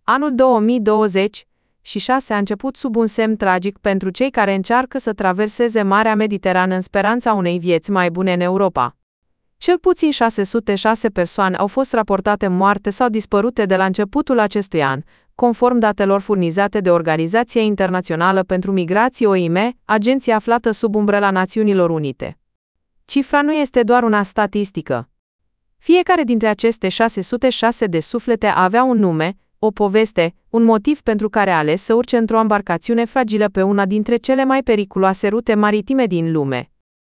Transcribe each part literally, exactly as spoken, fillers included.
Anul două mii douăzeci și șase a început sub un semn tragic pentru cei care încearcă să traverseze Marea Mediterană în speranța unei vieți mai bune în Europa. Cel puțin șase sute șase persoane au fost raportate moarte sau dispărute de la începutul acestui an, conform datelor furnizate de Organizația Internațională pentru Migrație O I M, agenția aflată sub umbrela Națiunilor Unite. Cifra nu este doar una statistică. Fiecare dintre aceste șase sute șase de suflete avea un nume, o poveste, un motiv pentru care a ales să urce într-o embarcațiune fragilă pe una dintre cele mai periculoase rute maritime din lume.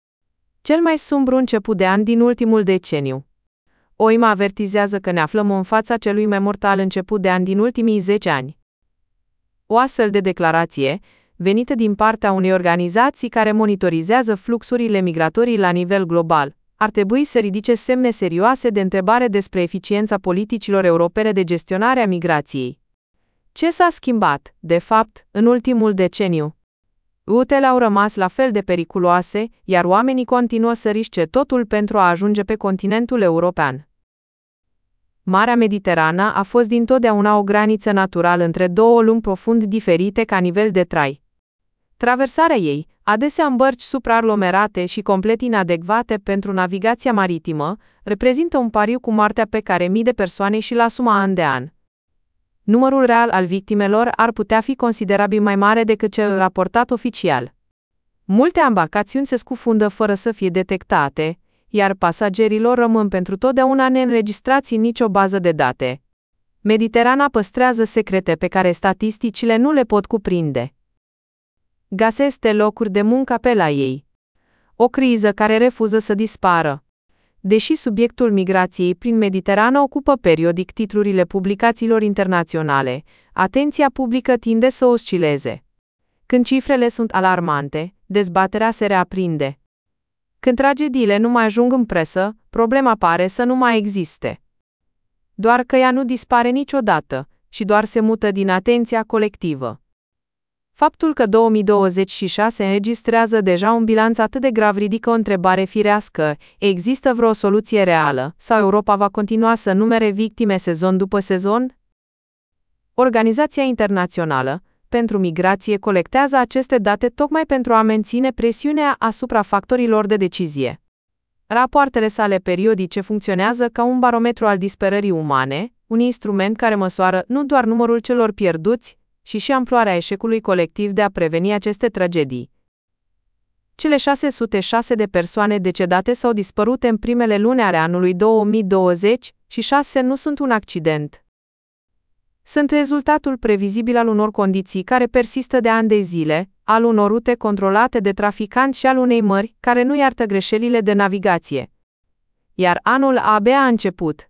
Cel mai sumbru început de an din ultimul deceniu. O I M avertizează că ne aflăm în fața celui mai mortal început de an din ultimii zece ani. O astfel de declarație, venită din partea unei organizații care monitorizează fluxurile migratorii la nivel global, ar trebui să ridice semne serioase de întrebare despre eficiența politicilor europene de gestionare a migrației. Ce s-a schimbat, de fapt, în ultimul deceniu? Rutele au rămas la fel de periculoase, iar oamenii continuă să risce totul pentru a ajunge pe continentul european. Marea Mediterană a fost dintotdeauna o graniță naturală între două lumi profund diferite ca nivel de trai. Traversarea ei, adesea în bărci supraaglomerate și complet inadecvate pentru navigația maritimă, reprezintă un pariu cu moartea pe care mii de persoane și-l asumă an de an. Numărul real al victimelor ar putea fi considerabil mai mare decât cel raportat oficial. Multe embarcațiuni se scufundă fără să fie detectate, iar pasagerilor rămân pentru totdeauna neînregistrați în nicio bază de date. Mediterana păstrează secrete pe care statisticile nu le pot cuprinde. Găsește locuri de muncă pe la ei. O criză care refuză să dispară. Deși subiectul migrației prin Mediterană ocupă periodic titlurile publicațiilor internaționale, atenția publică tinde să oscileze. Când cifrele sunt alarmante, dezbaterea se reaprinde. Când tragediile nu mai ajung în presă, problema pare să nu mai existe. Doar că ea nu dispare niciodată, și doar se mută din atenția colectivă. Faptul că două mii douăzeci și șase înregistrează deja un bilanț atât de grav ridică o întrebare firească: există vreo soluție reală, sau Europa va continua să numere victime sezon după sezon? Organizația Internațională pentru Migrație colectează aceste date tocmai pentru a menține presiunea asupra factorilor de decizie. Rapoartele sale periodice funcționează ca un barometru al disperării umane, un instrument care măsoară nu doar numărul celor pierduți, ci și amploarea eșecului colectiv de a preveni aceste tragedii. Cele șase sute șase de persoane decedate sau dispărute în primele luni ale anului două mii douăzeci și șase nu sunt un accident. Sunt rezultatul previzibil al unor condiții care persistă de ani de zile, al unor rute controlate de traficanți și al unei mări care nu iartă greșelile de navigație. Iar anul abia a început.